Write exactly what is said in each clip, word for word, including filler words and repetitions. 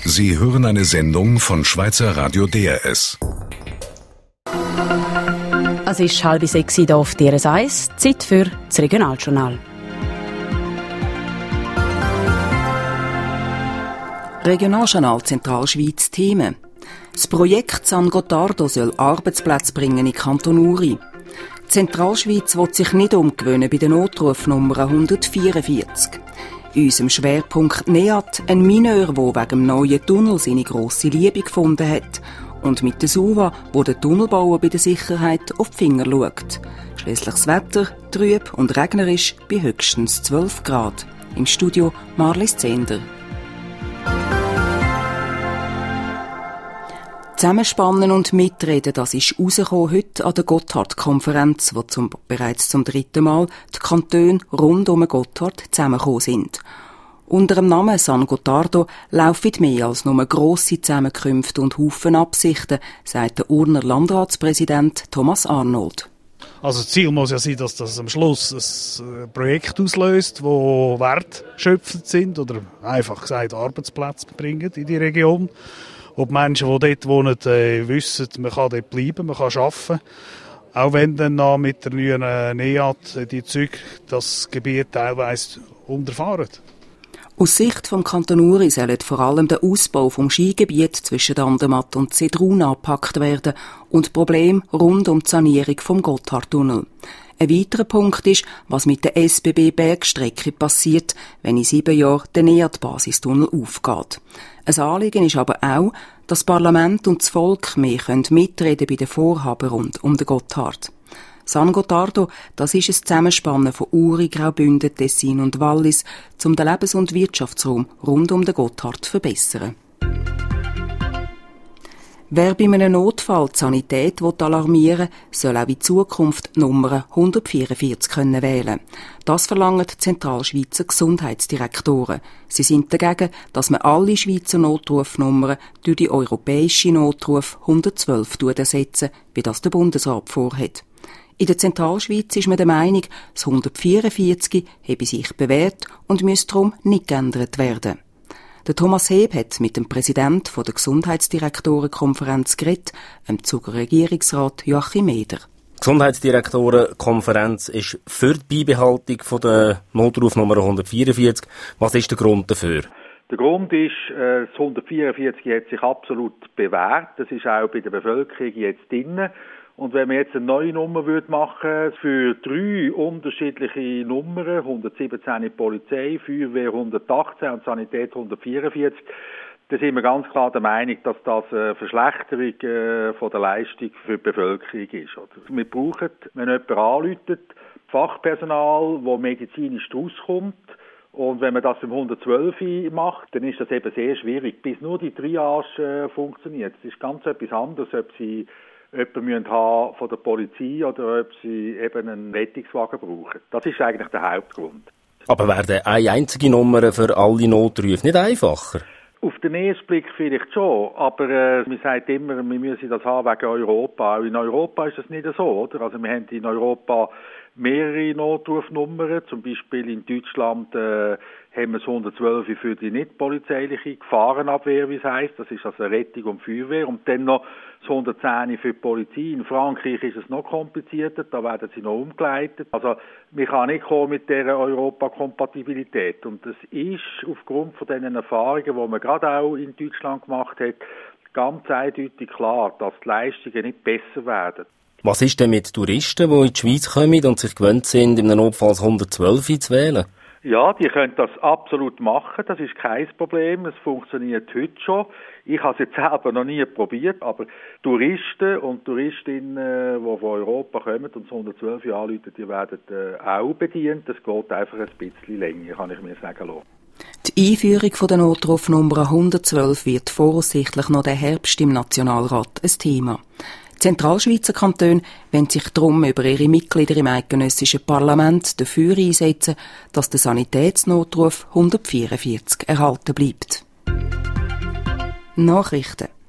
Sie hören eine Sendung von Schweizer Radio D R S. Es ist halb sechs hier auf D R S eins, Zeit für das Regionaljournal. Regionaljournal Zentralschweiz Themen. Das Projekt San Gottardo soll Arbeitsplätze bringen in Kanton Uri. Die Zentralschweiz will sich nicht umgewöhnen bei der Notrufnummer hundertvierundvierzig. In unserem Schwerpunkt NEAT, ein Mineur, der wegen dem neuen Tunnel seine grosse Liebe gefunden hat. Und mit der SUVA, wo der Tunnelbauer bei der Sicherheit auf die Finger schaut. Schliesslich das Wetter, trüb und regnerisch bei höchstens zwölf Grad. Im Studio Marlies Zehnder. Zusammenspannen und mitreden, das ist rausgekommen heute an der Gotthard-Konferenz, wo zum, bereits zum dritten Mal die Kantone rund um Gotthard zusammengekommen sind. Unter dem Namen San Gottardo laufen mehr als nur grosse Zusammenkünfte und Haufen Absichten, sagt der Urner Landratspräsident Thomas Arnold. Also das Ziel muss ja sein, dass das am Schluss ein Projekt auslöst, das wertschöpfend sind oder einfach gesagt Arbeitsplätze bringen in die Region. Ob Menschen, die dort wohnen, äh, wissen, man kann dort bleiben, man kann arbeiten. Auch wenn dann noch mit der neuen äh, NEAT die Züge das Gebiet teilweise unterfahren. Aus Sicht vom Kanton Uri soll vor allem der Ausbau vom Skigebiet zwischen Andermatt und Sedrun angepackt werden und Probleme rund um die Sanierung vom Gotthardtunnel. Ein weiterer Punkt ist, was mit der S B B-Bergstrecke passiert, wenn in sieben Jahren der NEAT-Basistunnel aufgeht. Ein Anliegen ist aber auch, dass das Parlament und das Volk mehr mitreden bei den Vorhaben rund um den Gotthard. San Gottardo, das ist ein Zusammenspannen von Uri, Graubünden, Tessin und Wallis, um den Lebens- und Wirtschaftsraum rund um den Gotthard zu verbessern. Wer bei einem Notfall die Sanität alarmieren will, soll auch in Zukunft die Nummer hundertvierundvierzig können wählen. Das verlangen die Zentralschweizer Gesundheitsdirektoren. Sie sind dagegen, dass man alle Schweizer Notrufnummern durch die europäische Notruf hundertzwölf ersetzen, wie das der Bundesrat vorhat. In der Zentralschweiz ist man der Meinung, das hundertvierundvierzig habe sich bewährt und müsse darum nicht geändert werden. Der Thomas Heb hat mit dem Präsidenten der Gesundheitsdirektorenkonferenz geredet, dem Zuger Regierungsrat Joachim Eder. Die Gesundheitsdirektorenkonferenz ist für die Beibehaltung der Notrufnummer hundertvierundvierzig. Was ist der Grund dafür? Der Grund ist, das hundertvierundvierzig hat sich absolut bewährt. Das ist auch bei der Bevölkerung jetzt drin. Und wenn man jetzt eine neue Nummer machen würde, für drei unterschiedliche Nummern, hundertsiebzehn Polizei, Feuerwehr hundertachtzehn und Sanität hundertvierundvierzig, dann sind wir ganz klar der Meinung, dass das eine Verschlechterung von der Leistung für die Bevölkerung ist. Wir brauchen, wenn jemand anruft, Fachpersonal, das medizinisch rauskommt. Und wenn man das im hundertzwölf macht, dann ist das eben sehr schwierig, bis nur die Triage funktioniert. Es ist ganz etwas anderes, ob sie jemanden haben von der Polizei oder ob sie eben einen Rettungswagen brauchen. Das ist eigentlich der Hauptgrund. Aber wäre eine einzige Nummer für alle Notrufe nicht einfacher? Auf den ersten Blick vielleicht schon, aber äh, man sagt immer, wir müssen das haben wegen Europa. Auch in Europa ist das nicht so, oder? Also wir haben in Europa mehrere Notrufnummern, zum Beispiel in Deutschland äh, haben wir das hundertzwölf für die nicht polizeiliche Gefahrenabwehr, wie es heisst, das ist also Rettung und Feuerwehr, und dann noch das hundertzehn für die Polizei. In Frankreich ist es noch komplizierter, da werden sie noch umgeleitet. Also man kann nicht kommen mit dieser Europa-Kompatibilität, und das ist aufgrund von diesen Erfahrungen, die man gerade auch in Deutschland gemacht hat, ganz eindeutig klar, dass die Leistungen nicht besser werden. Was ist denn mit Touristen, die in die Schweiz kommen und sich gewöhnt sind, in einem Notfall hundertzwölf zu wählen? Ja, die können das absolut machen, das ist kein Problem, es funktioniert heute schon. Ich habe es jetzt selber noch nie probiert, aber Touristen und Touristinnen, die von Europa kommen und das hundertzwölf anrufen, die werden auch bedient. Das geht einfach ein bisschen länger, kann ich mir sagen lassen. Die Einführung der Notrufnummer hundertzwölf wird voraussichtlich noch den Herbst im Nationalrat ein Thema. Die Zentralschweizer Kantone wollen sich darum über ihre Mitglieder im eidgenössischen Parlament dafür einsetzen, dass der Sanitätsnotruf hundertvierundvierzig erhalten bleibt. Nachrichten.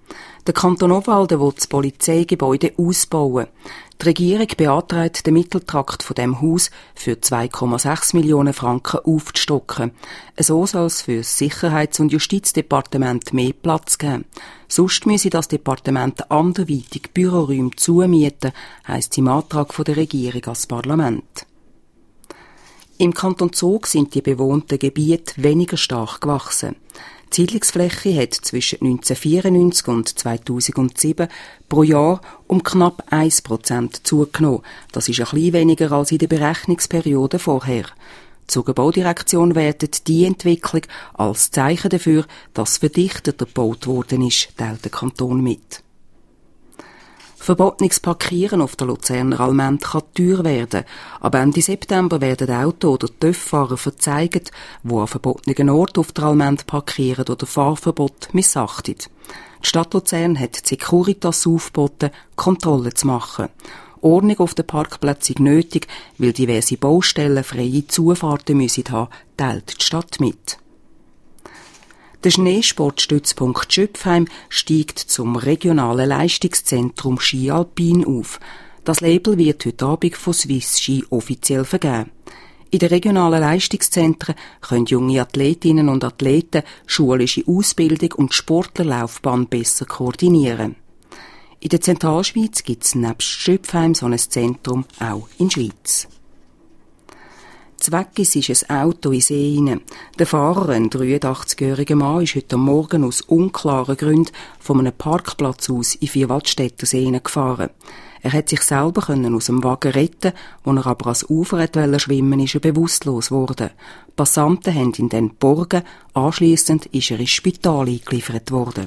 Der Kanton Obwalden will das Polizeigebäude ausbauen. Die Regierung beantragt, den Mitteltrakt von dem Haus für zwei Komma sechs Millionen Franken aufzustocken. So soll es für das Sicherheits- und Justizdepartement mehr Platz geben. Sonst müsse das Departement anderweitig Büroräume zumieten, heisst es im Antrag der Regierung ans Parlament. Im Kanton Zug sind die bewohnten Gebiete weniger stark gewachsen. Die Siedlungsfläche hat zwischen neunzehnhundertvierundneunzig und zweitausendsieben pro Jahr um knapp ein Prozent zugenommen. Das ist ein bisschen weniger als in der Berechnungsperiode vorher. Die Zugerbaudirektion wertet die Entwicklung als Zeichen dafür, dass verdichteter gebaut worden ist, teilt der Kanton mit. Verbotenes Parkieren auf der Luzerner Allmend kann teuer werden. Ab Ende September werden Auto- oder T Ö F-Fahrer verzeigt, die an verbotenen Orten auf der Allmend parkieren oder Fahrverbot missachten. Die Stadt Luzern hat die Securitas aufgeboten, Kontrollen zu machen. Ordnung auf den Parkplätzen nötig, weil diverse Baustellen freie Zufahrten müssen haben, teilt die Stadt mit. Der Schneesportstützpunkt Schöpfheim steigt zum regionalen Leistungszentrum Ski Alpin auf. Das Label wird heute Abend von Swiss Ski offiziell vergeben. In den regionalen Leistungszentren können junge Athletinnen und Athleten schulische Ausbildung und Sportlerlaufbahn besser koordinieren. In der Zentralschweiz gibt es nebst Schöpfheim so ein Zentrum auch in der Schweiz. Zweckis ist ein Auto in See hinein. Der Fahrer, ein dreiundachtzigjähriger Mann, ist heute Morgen aus unklaren Gründen von einem Parkplatz aus in Vierwaldstätter See gefahren. Er hat sich selber aus dem Wagen retten, als er aber ans Ufer wollte schwimmen, ist er bewusstlos geworden. Passanten haben ihn dann geborgen, anschliessend ist er ins Spital eingeliefert worden.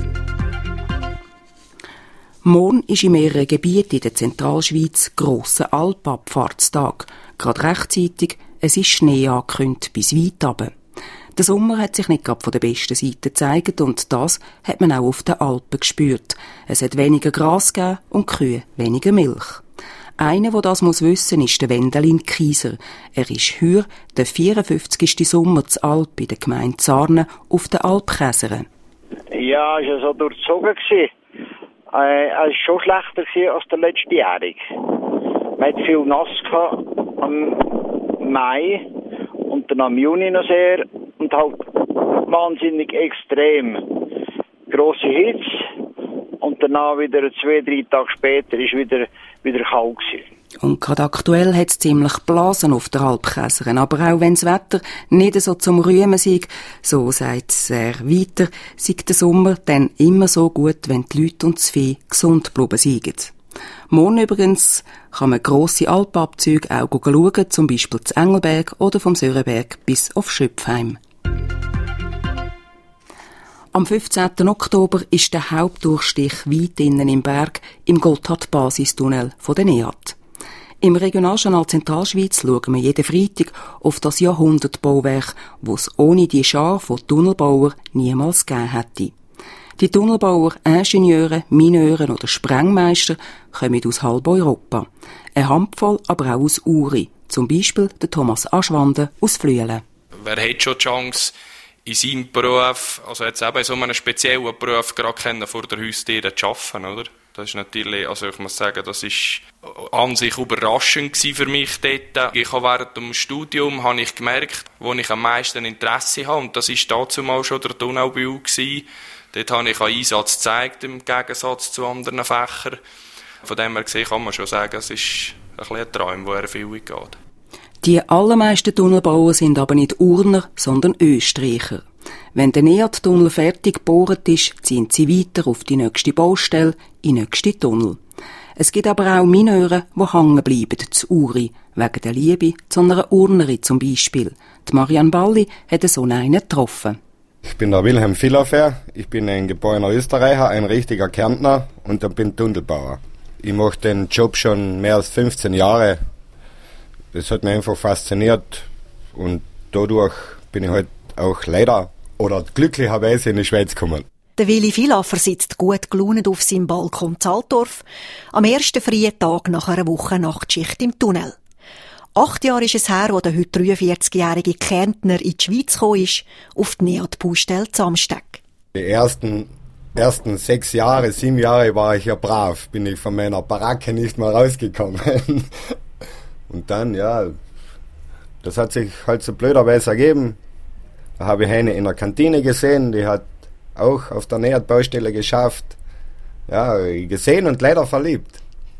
Morgen ist in mehreren Gebieten in der Zentralschweiz grosser Alpabfahrtstag. Gerade rechtzeitig, es ist Schnee angekündigt bis weit runter. Der Sommer hat sich nicht gerade von der besten Seite gezeigt und das hat man auch auf den Alpen gespürt. Es hat weniger Gras gegeben und die Kühe weniger Milch. Einer, der das muss wissen, ist der Wendelin Kieser. Er ist heuer der vierundfünfzigste Sommer zu Alp in der Gemeinde Sarnen auf den Alpkäseren. Ja, es war so durchzogen. Äh, es war schon schlechter als der letzte Jährige. Man hat viel nass gehabt am Mai und dann am Juni noch sehr und halt wahnsinnig extrem grosse Hitze und danach wieder zwei, drei Tage später ist wieder, wieder kalt gewesen. Und gerade aktuell hat es ziemlich Blasen auf der Alpkäseren. Aber auch wenn das Wetter nicht so zum Rühmen sei, so sagt er weiter, sei der Sommer dann immer so gut, wenn die Leute und das Vieh gesund bleiben seien. Morgen übrigens kann man grosse Alpabzüge auch schauen, zum Beispiel zu Engelberg oder vom Sörenberg bis auf Schöpfheim. Am fünfzehnten Oktober ist der Hauptdurchstich weit innen im Berg im Gotthard-Basistunnel von der N E A T. Im Regionaljournal Zentralschweiz schauen wir jeden Freitag auf das Jahrhundertbauwerk, das es ohne die Schar von Tunnelbauern niemals gegeben hätte. Die Tunnelbauer, Ingenieure, Mineure oder Sprengmeister kommen aus halb Europa. Eine Handvoll aber auch aus Uri, zum Beispiel der Thomas Aschwande aus Flüelen. Wer hat schon die Chance, in seinem Beruf, also jetzt eben in so einem speziellen Beruf, gerade vor der Haustür zu arbeiten, oder? Das ist natürlich, also ich muss sagen, das ist an sich überraschend für mich dort. Ich habe während dem Studium habe ich gemerkt, wo ich am meisten Interesse habe, und das war dazumal schon der Tunnelbau gewesen. Dort habe ich einen Einsatz gezeigt, im Gegensatz zu anderen Fächern. Von dem her gesehen kann man schon sagen, es ist ein bisschen ein Traum, der in Erfüllung geht. Die allermeisten Tunnelbauer sind aber nicht Urner, sondern Österreicher. Wenn der N E A T-Tunnel fertig gebohrt ist, ziehen sie weiter auf die nächste Baustelle, in den nächsten Tunnel. Es gibt aber auch Mineure, die hängen bleiben zu Uri, wegen der Liebe zu einer Urnerin zum Beispiel. Die Marianne Balli hat so einen getroffen. Ich bin der Wilhelm Villafer, ich bin ein geborener Österreicher, ein richtiger Kärntner und ich bin Tunnelbauer. Ich mache den Job schon mehr als fünfzehn Jahre. Das hat mich einfach fasziniert und dadurch bin ich halt auch leider oder glücklicherweise in die Schweiz gekommen. Der Willi Villafer sitzt gut gelaunt auf seinem Balkon in Altdorf, am ersten freien Tag nach einer Woche Nachtschicht im Tunnel. Acht Jahre ist es her, wo der heute dreiundvierzigjährige Kärntner in die Schweiz gekommen ist, auf die N E A T-Baustelle Zamsteg. Die ersten ersten sechs Jahre, sieben Jahre war ich ja brav, bin ich von meiner Baracke nicht mehr rausgekommen. Und dann, ja, das hat sich halt so blöderweise ergeben. Da habe ich eine in der Kantine gesehen, die hat auch auf der Nähbaustelle geschafft. Ja, gesehen und leider verliebt.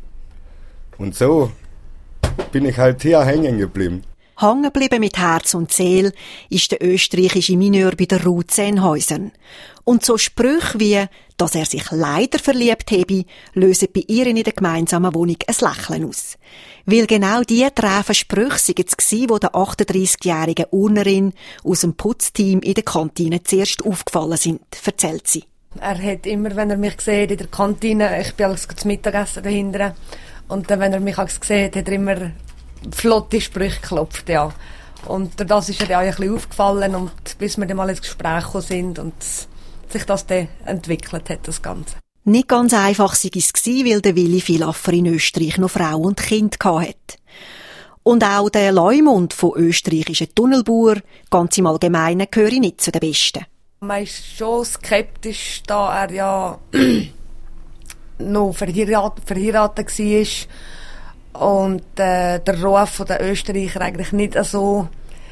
Und so bin ich halt hier hängen geblieben. Hängen geblieben mit Herz und Seele ist der österreichische Mineur bei der Ruth Sennhäusern. Und so Sprüche wie, dass er sich leider verliebt habe, lösen bei ihr in der gemeinsamen Wohnung ein Lächeln aus. Weil genau diese träfen Sprüche waren es gsi, wo der achtunddreissigjährigen Urnerin aus dem Putzteam in der Kantine zuerst aufgefallen sind, erzählt sie. Er hat immer, wenn er mich sieht in der Kantine, ich bin alles zum Mittagessen dahinter, und dann, wenn er mich gesehen hat, hat er immer flotte Sprüche geklopft, ja. Und durch das ist er ja ein bisschen aufgefallen, und bis wir dann mal ins Gespräch gekommen sind und sich das dann entwickelt hat, das Ganze. Nicht ganz einfach war es, weil der Willi Vilaffer in Österreich noch Frau und Kind hatte. Und auch der Leumund von österreichischen Tunnelbauern, ganz im Allgemeinen, gehöre nicht zu den Besten. Man ist schon skeptisch, da er ja noch verheiratet, verheiratet war und äh, der Ruf von den Österreicher eigentlich nicht so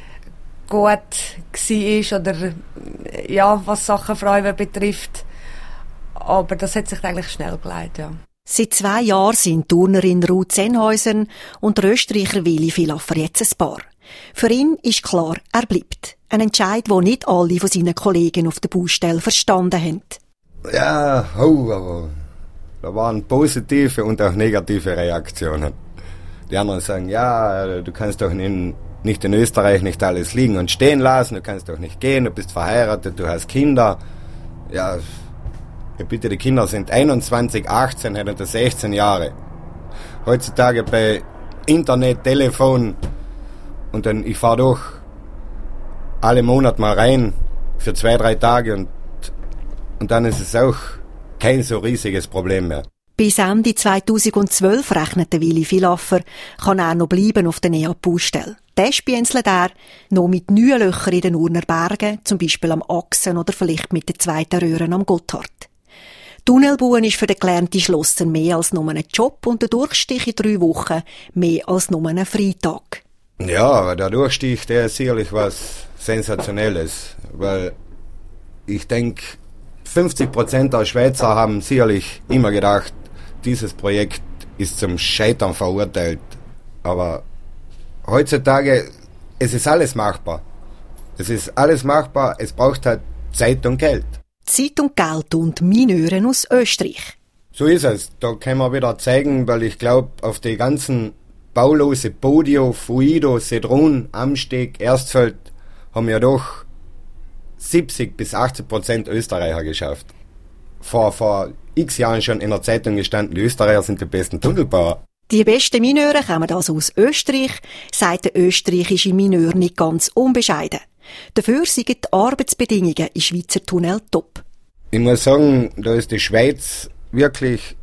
gut war, oder ja, was Sachen Frauen betrifft. Aber das hat sich eigentlich schnell geleitet, ja. Seit zwei Jahren sind Turnerin Ruth Sennhäusern und der Österreicher Willi Vilaffer jetzt ein Paar. Für ihn ist klar, er bleibt. Ein Entscheid, den nicht alle von seinen Kollegen auf der Baustelle verstanden haben. Ja, oh, aber da waren positive und auch negative Reaktionen. Die anderen sagen, ja, du kannst doch in, nicht in Österreich nicht alles liegen und stehen lassen, du kannst doch nicht gehen, du bist verheiratet, du hast Kinder. Ja, bitte, die Kinder sind einundzwanzig, achtzehn oder sechzehn Jahre. Heutzutage bei Internet, Telefon, und dann, ich fahre doch alle Monate mal rein für zwei, drei Tage und, und dann ist es auch kein so riesiges Problem mehr. Bis Ende zweitausendzwölf rechnete Willi Vilaffer, kann er noch bleiben auf der N E A-Baustelle. Der spienzelt er noch mit neuen Löchern in den Urner Bergen, zum Beispiel am Achsen oder vielleicht mit den zweiten Röhren am Gotthard. Tunnelbauen ist für den gelernten Schlosser mehr als nur ein Job und der Durchstich in drei Wochen mehr als nur ein Freitag. Ja, der Durchstich, der ist sicherlich was Sensationelles, weil ich denke, fünfzig Prozent der Schweizer haben sicherlich immer gedacht, dieses Projekt ist zum Scheitern verurteilt. Aber heutzutage, es ist alles machbar. Es ist alles machbar, es braucht halt Zeit und Geld. Zeit und Geld und Mineuren aus Österreich. So ist es. Da können wir wieder zeigen, weil ich glaube, auf die ganzen Baulose Bodio, Fuido, Sedrun, Amsteg, Erstfeld haben ja doch siebzig bis achtzig Prozent Österreicher geschafft. Vor, vor x Jahren schon in der Zeitung gestanden, die Österreicher sind die besten Tunnelbauer. Die besten Mineure kommen also aus Österreich, sagt der österreichische Mineur nicht ganz unbescheiden. Dafür sind die Arbeitsbedingungen in Schweizer Tunnel top. Ich muss sagen, da ist die Schweiz wirklich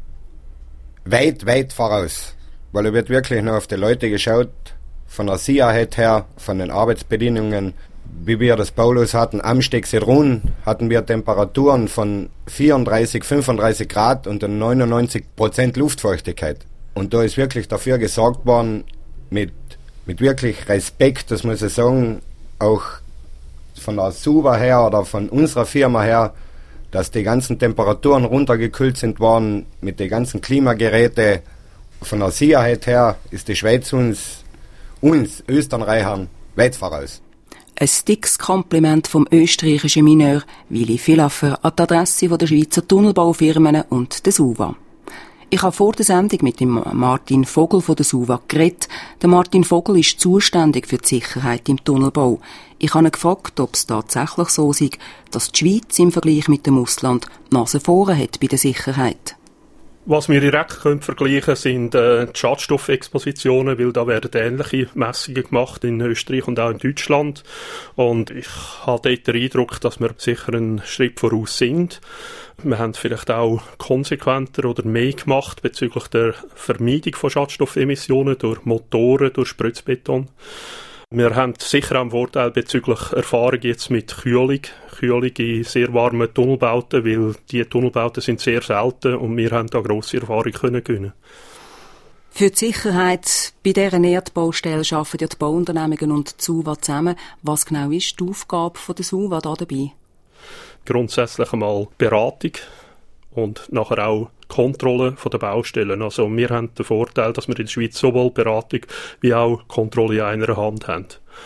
weit, weit voraus. Weil da wird wirklich noch auf die Leute geschaut, von der Sicherheit her, von den Arbeitsbedingungen. Wie wir das Paulus hatten, Amsteg, Sedrun, hatten wir Temperaturen von vierunddreißig, fünfunddreißig Grad und neunundneunzig Prozent Luftfeuchtigkeit. Und da ist wirklich dafür gesorgt worden, mit, mit wirklich Respekt, das muss ich sagen, auch von der Suva her oder von unserer Firma her, dass die ganzen Temperaturen runtergekühlt sind worden, mit den ganzen Klimageräten. Von der Sicherheit her ist die Schweiz uns, uns Österreichern weit voraus. Ein dickes Kompliment vom österreichischen Mineur Willi Vilaffer an die Adresse der Schweizer Tunnelbaufirmen und der SUVA. Ich habe vor der Sendung mit dem Martin Vogel von der SUVA geredet. Der Martin Vogel ist zuständig für die Sicherheit im Tunnelbau. Ich habe ihn gefragt, ob es tatsächlich so sei, dass die Schweiz im Vergleich mit dem Ausland die Nase vorne hat bei der Sicherheit. Was wir direkt können vergleichen sind äh, die Schadstoffexpositionen, weil da werden ähnliche Messungen gemacht in Österreich und auch in Deutschland. Und ich habe dort den Eindruck, dass wir sicher einen Schritt voraus sind. Wir haben vielleicht auch konsequenter oder mehr gemacht bezüglich der Vermeidung von Schadstoffemissionen durch Motoren, durch Spritzbeton. Wir haben sicher auch einen Vorteil bezüglich Erfahrung jetzt mit Kühlung. Kühlung in sehr warmen Tunnelbauten, weil diese Tunnelbauten sind sehr selten und wir haben da grosse Erfahrung können gewinnen. Für die Sicherheit bei dieser Erdbaustelle arbeiten ja die Bauunternehmungen und die SUVA zusammen. Was genau ist die Aufgabe der SUVA da dabei? Grundsätzlich einmal Beratung und nachher auch Kontrolle der Baustellen. Also wir haben den Vorteil, dass wir in der Schweiz sowohl Beratung wie auch Kontrolle in einer Hand haben.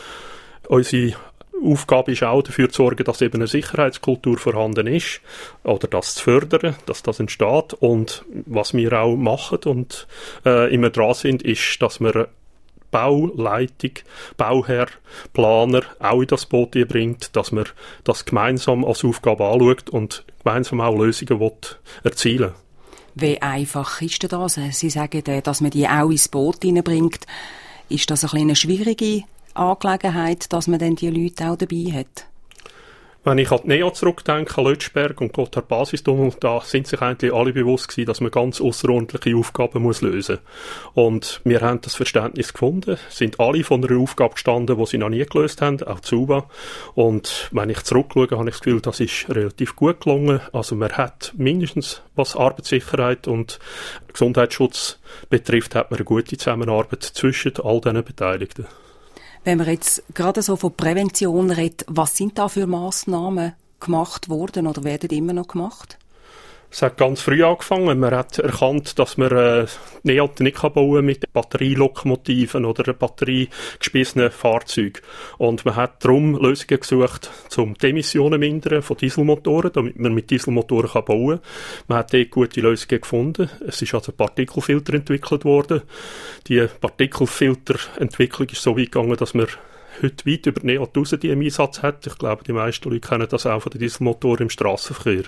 Unsere Aufgabe ist auch, dafür zu sorgen, dass eben eine Sicherheitskultur vorhanden ist oder das zu fördern, dass das entsteht. Und was wir auch machen und äh, immer dran sind, ist, dass wir Bauleitung, Bauherr, Planer auch in das Boot bringt, dass man das gemeinsam als Aufgabe anschaut und gemeinsam auch Lösungen will erzielen will. Wie einfach ist denn das? Sie sagen, dass man die auch ins Boot hineinbringt. Ist das eine, eine schwierige Angelegenheit, dass man dann die Leute auch dabei hat? Wenn ich an die N E O zurückdenke, an Lötschberg und Gotthard-Basistunnel, da sind sich eigentlich alle bewusst gewesen, dass man ganz ausserordentliche Aufgaben muss lösen muss. Und wir haben das Verständnis gefunden, sind alle von einer Aufgabe gestanden, die sie noch nie gelöst haben, auch die SUVA. Und wenn ich zurückschaue, habe ich das Gefühl, das ist relativ gut gelungen. Also man hat mindestens, was Arbeitssicherheit und Gesundheitsschutz betrifft, hat man eine gute Zusammenarbeit zwischen all diesen Beteiligten. Wenn man jetzt gerade so von Prävention redet, was sind da für Massnahmen gemacht worden oder werden immer noch gemacht? Es hat ganz früh angefangen. Man hat erkannt, dass man äh, N E O nicht bauen kann mit Batterielokomotiven oder batteriegespissenen Fahrzeugen. Und man hat darum Lösungen gesucht, um die Emissionen zu mindern von Dieselmotoren, damit man mit Dieselmotoren kann bauen kann. Man hat dort gute Lösungen gefunden. Es ist also ein Partikelfilter entwickelt worden. Die Partikelfilterentwicklung ist so weit gegangen, dass man heute weit über die N E O raus die im Einsatz hat. Ich glaube, die meisten Leute kennen das auch von den Dieselmotoren im Strassenverkehr.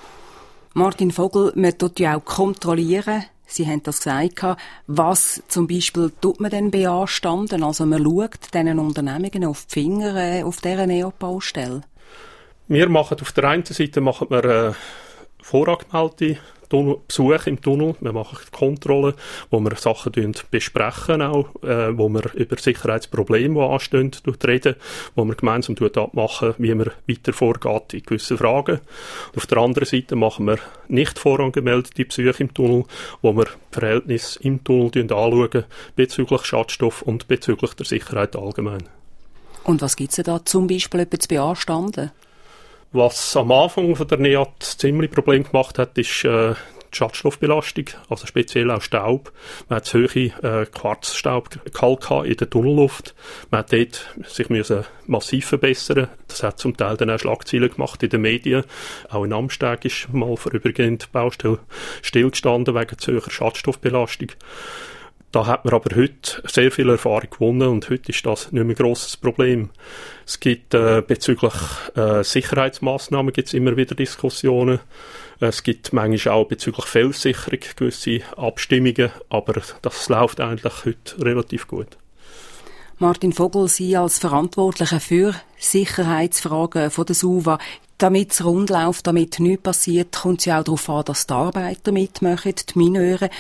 Martin Vogel, man tut ja auch kontrollieren. Sie haben das gesagt. Was zum Beispiel tut man denn beanstanden? Also man schaut diesen Unternehmungen auf die Finger äh, auf dieser N E O-Baustelle. Wir machen auf der einen Seite machen wir äh, vorangemeldete Besuche im Tunnel. Wir machen Kontrollen, wo wir Sachen besprechen, auch, äh, wo wir über Sicherheitsprobleme, die anstehen, reden, wo wir gemeinsam abmachen, wie man weiter vorgeht in gewissen Fragen. Und auf der anderen Seite machen wir nicht vorangemeldete Besuche im Tunnel, wo wir Verhältnisse im Tunnel anschauen, bezüglich Schadstoff und bezüglich der Sicherheit allgemein. Und was gibt es da zum Beispiel zu beanstanden? Was am Anfang von der N E A ziemlich Problem gemacht hat, ist äh, die Schadstoffbelastung, also speziell auch Staub. Man hat zu hohe äh, Quarzstaubgehalt in der Tunnelluft. Man hat dort sich müssen massiv verbessern. Das hat zum Teil dann auch Schlagzeilen gemacht in den Medien. Auch in Amsteg ist mal vorübergehend die Baustelle stillgestanden wegen zu hoher Schadstoffbelastung. Da hat man aber heute sehr viel Erfahrung gewonnen und heute ist das nicht mehr ein grosses Problem. Es gibt äh, bezüglich äh, Sicherheitsmaßnahmen gibt's immer wieder Diskussionen. Es gibt manchmal auch bezüglich Felssicherung gewisse Abstimmungen, aber das läuft eigentlich heute relativ gut. Martin Vogel, Sie als Verantwortlicher für Sicherheitsfragen von der SUVA, damit es rund läuft, damit nichts passiert, kommt es ja auch darauf an, dass die Arbeiter mitmachen, die Mineure.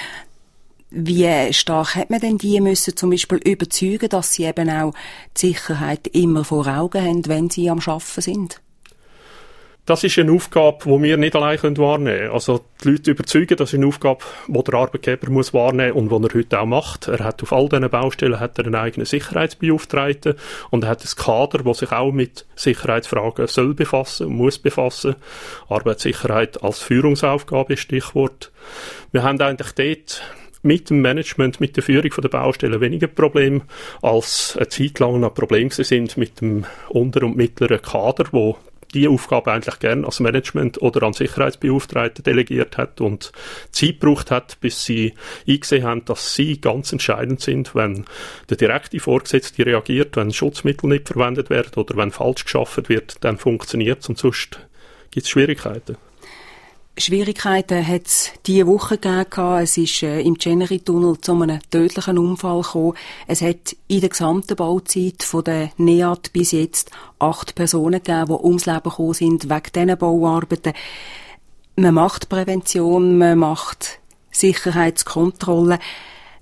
Wie stark hat man denn die müssen zum Beispiel überzeugen, dass sie eben auch die Sicherheit immer vor Augen haben, wenn sie am Arbeiten sind? Das ist eine Aufgabe, die wir nicht allein wahrnehmen können. Also die Leute überzeugen, das ist eine Aufgabe, die der Arbeitgeber muss wahrnehmen muss und die er heute auch macht. Er hat auf all diesen Baustellen hat er einen eigenen Sicherheitsbeauftragten und er hat ein Kader, das sich auch mit Sicherheitsfragen soll befassen und muss befassen. Arbeitssicherheit als Führungsaufgabe ist Stichwort. Wir haben eigentlich dort mit dem Management, mit der Führung der Baustelle weniger Probleme, als eine Zeit lang noch Probleme sind mit dem unter- und mittleren Kader, wo die Aufgabe eigentlich gerne als Management oder an Sicherheitsbeauftragten delegiert hat und Zeit gebraucht hat, bis sie eingesehen haben, dass sie ganz entscheidend sind, wenn der direkte Vorgesetzte reagiert, wenn Schutzmittel nicht verwendet werden oder wenn falsch geschaffen wird, dann funktioniert es und sonst gibt es Schwierigkeiten. Schwierigkeiten hat es diese Woche gegeben. Es ist äh, im Chenery-Tunnel zu einem tödlichen Unfall gekommen. Es hat in der gesamten Bauzeit von der N E A T bis jetzt acht Personen gegeben, die ums Leben gekommen sind wegen diesen Bauarbeiten. Man macht Prävention, man macht Sicherheitskontrolle.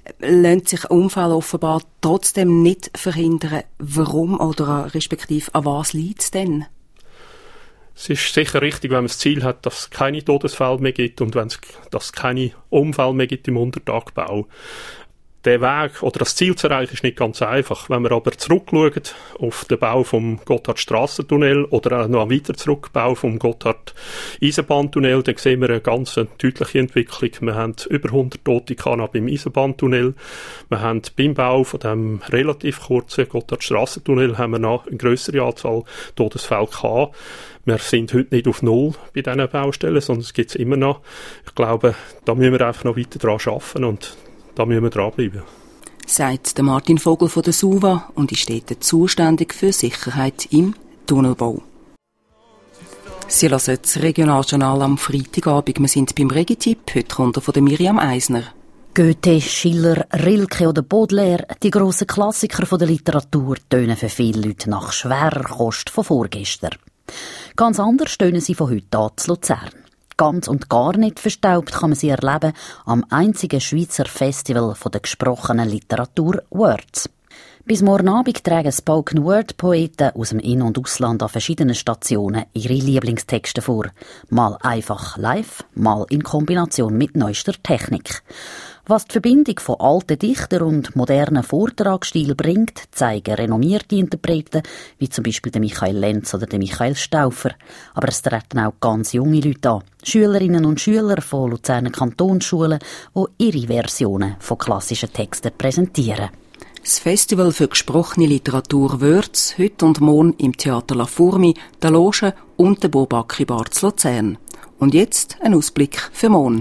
lässt sich Unfall offenbar trotzdem nicht verhindern. Warum oder respektive an was liegt es denn? Es ist sicher richtig, wenn man das Ziel hat, dass es keine Todesfälle mehr gibt und wenn es, dass es keine Unfälle mehr gibt im Untertagbau. Der Weg oder das Ziel zu erreichen ist nicht ganz einfach. Wenn wir aber zurückschauen auf den Bau vom Gotthardstrassentunnel oder auch noch weiter zurückbau vom Gotthard-Eisenbahntunnel, dann sehen wir eine ganz deutliche Entwicklung. Wir haben über hundert Tote gehabt beim Eisenbahntunnel. Wir haben beim Bau von dem relativ kurzen Gotthardstrassentunnel haben wir noch eine grössere Anzahl Todesfälle gehabt. Wir sind heute nicht auf Null bei diesen Baustellen, sondern es gibt es immer noch. Ich glaube, da müssen wir einfach noch weiter dran arbeiten und da müssen wir dranbleiben. Sagt der Martin Vogel von der SUVA und ist dort zuständig für Sicherheit im Tunnelbau. Sie hören das Regionaljournal am Freitagabend. Wir sind beim Regitipp, heute kommt von der Miriam Eisner. Goethe, Schiller, Rilke oder Baudelaire, die grossen Klassiker von der Literatur, tönen für viele Leute nach schwerer Kost von vorgestern. Ganz anders tönen sie von heute an zu Luzern. Ganz und gar nicht verstaubt kann man sie erleben am einzigen Schweizer Festival von der gesprochenen Literatur Words. Bis morgen Abend tragen Spoken-Word-Poeten aus dem In- und Ausland an verschiedenen Stationen ihre Lieblingstexte vor. Mal einfach live, mal in Kombination mit neuester Technik. Was die Verbindung von alten Dichtern und modernen Vortragsstil bringt, zeigen renommierte Interpreten, wie zum Beispiel der Michael Lenz oder der Michael Stauffer. Aber es treten auch ganz junge Leute an. Schülerinnen und Schüler von Luzerner Kantonsschulen, die ihre Versionen von klassischen Texten präsentieren. Das Festival für gesprochene Literatur Words, heute und morgen im Theater La Fourmi, der Loge und der Bourbaki Bar zu Luzern. Und jetzt ein Ausblick für morgen.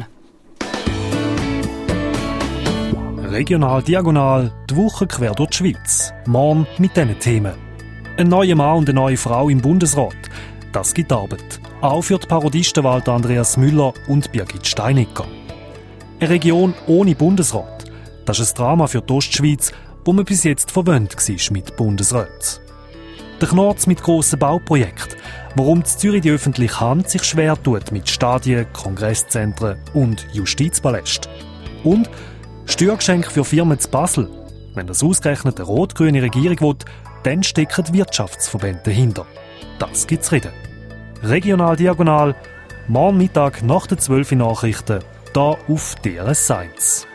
Regional Diagonal, die Woche quer durch die Schweiz. Morgen mit diesen Themen. Ein neuer Mann und eine neue Frau im Bundesrat. Das gibt Arbeit. Auch für die Parodisten Walter Andreas Müller und Birgit Steinecker. Eine Region ohne Bundesrat. Das ist ein Drama für die Ostschweiz, wo man bis jetzt verwöhnt war mit Bundesräten. Der Knorz mit grossen Bauprojekten. Warum in Zürich die öffentliche Hand sich schwer tut mit Stadien, Kongresszentren und Justizpalästen. Und Steuergeschenk für Firmen zu Basel. Wenn das ausgerechnet eine rot-grüne Regierung will, dann stecken die Wirtschaftsverbände dahinter. Das gibt's reden. Regional Diagonal, morgen Mittag nach den zwölf Uhr Nachrichten, hier auf D R S eins.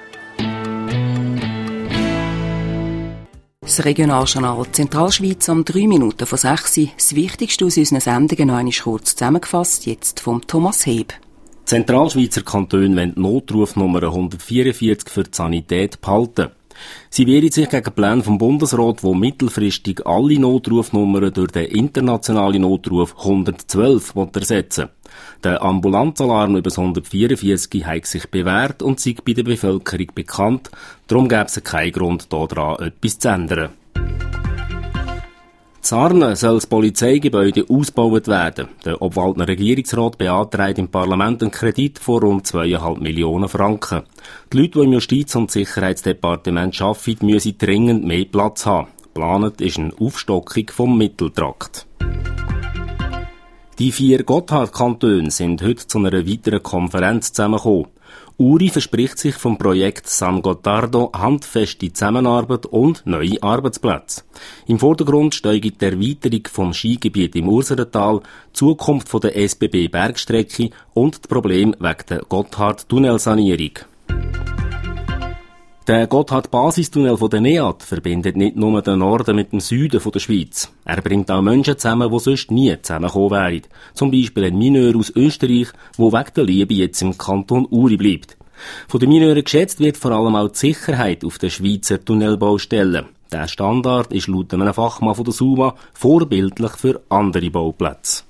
Das Regionaljournal Zentralschweiz um drei Minuten vor sechs. Das Wichtigste aus unseren Sendungen noch einmal kurz zusammengefasst, jetzt vom Thomas Heb. Zentralschweizer Kantone wollen die Notrufnummer hundertvierundvierzig für die Sanität behalten. Sie wehren sich gegen Pläne vom Bundesrat, wo mittelfristig alle Notrufnummern durch den internationalen Notruf hundertzwölf ersetzen will. Der Ambulanzalarm über das hundertvierundvierzig hat sich bewährt und sei bei der Bevölkerung bekannt. Darum gäbe es keinen Grund, daran etwas zu ändern. In Sarnen soll das Polizeigebäude ausgebaut werden. Der Obwaldner Regierungsrat beantragt im Parlament einen Kredit von rund zweieinhalb Millionen Franken. Die Leute, die im Justiz- und Sicherheitsdepartement arbeiten, müssen dringend mehr Platz haben. Geplant ist eine Aufstockung vom Mitteltrakt. Die vier Gotthard-Kantone sind heute zu einer weiteren Konferenz zusammengekommen. Uri verspricht sich vom Projekt San Gottardo handfeste Zusammenarbeit und neue Arbeitsplätze. Im Vordergrund steht die Erweiterung vom Skigebiet im Urserental, die Zukunft der S B B Bergstrecke und die Probleme wegen der Gotthard-Tunnelsanierung. Der Gotthard-Basistunnel von der N E A T verbindet nicht nur den Norden mit dem Süden der Schweiz. Er bringt auch Menschen zusammen, die sonst nie zusammengekommen wären. Zum Beispiel ein Mineur aus Österreich, der wegen der Liebe jetzt im Kanton Uri bleibt. Von den Mineuren geschätzt wird vor allem auch die Sicherheit auf den Schweizer Tunnelbaustellen. Der Standard ist laut einem Fachmann von der SUVA vorbildlich für andere Bauplätze.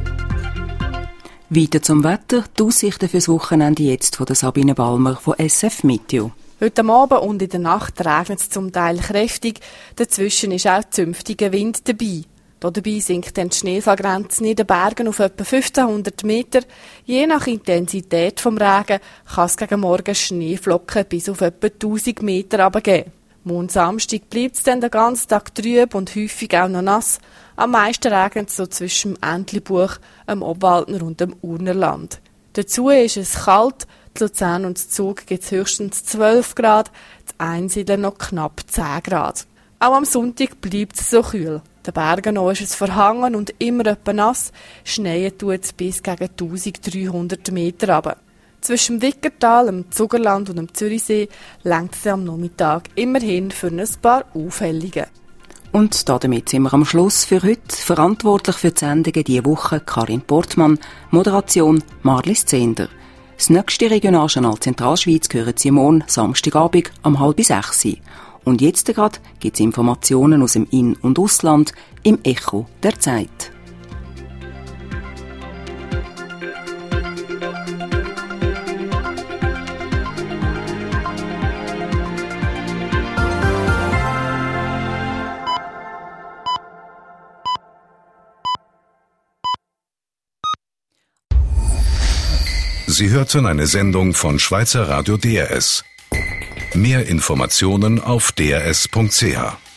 Weiter zum Wetter, die Aussichten fürs Wochenende jetzt von der Sabine Balmer von S F Meteo. Heute Abend und in der Nacht regnet es zum Teil kräftig. Dazwischen ist auch zünftiger Wind dabei. Dabei sinkt dann die Schneefallgrenze in den Bergen auf etwa fünfzehnhundert Meter. Je nach Intensität vom Regen kann es gegen Morgen Schneeflocken bis auf etwa tausend Meter runtergeben. Morgen Samstag bleibt es dann den ganzen Tag trüb und häufig auch noch nass. Am meisten regnet es so zwischen dem Entlebuch, dem Obwaldner und dem Urnerland. Dazu ist es kalt. In Luzern und in Zug gibt es höchstens zwölf Grad, in Einsiedeln noch knapp zehn Grad. Auch am Sonntag bleibt es so kühl. Den Bergen noch ist es verhangen und immer etwa nass. Schneien tut es bis gegen eintausenddreihundert Meter runter. Zwischen dem Wickertal, dem Zugerland und dem Zürichsee lenkt es am Nachmittag immerhin für ein paar Aufhellungen. Und damit sind wir am Schluss für heute. Verantwortlich für die Sendungen diese Woche Karin Portmann, Moderation Marlies Zehnder. Das nächste Regionaljournal Zentralschweiz hören Sie morgen Samstagabend um halb sechs. Und jetzt gerade gibt es Informationen aus dem In- und Ausland im Echo der Zeit. Sie hörten eine Sendung von Schweizer Radio D R S. Mehr Informationen auf d r s punkt c h.